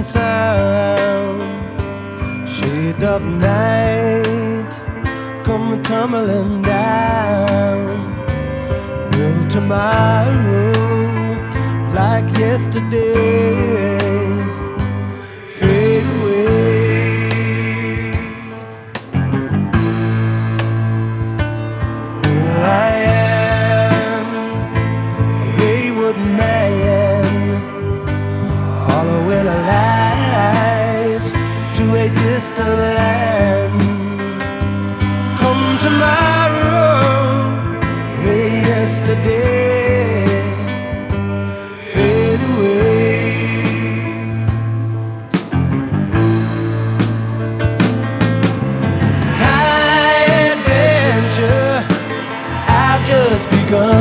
and sound. Shades of night come tumbling down. Will tomorrow, like yesterday, fade away? Oh, I am a wayward man, following a light to a distant land. Come tomorrow, may yesterday fade away. High adventure, I've just begun.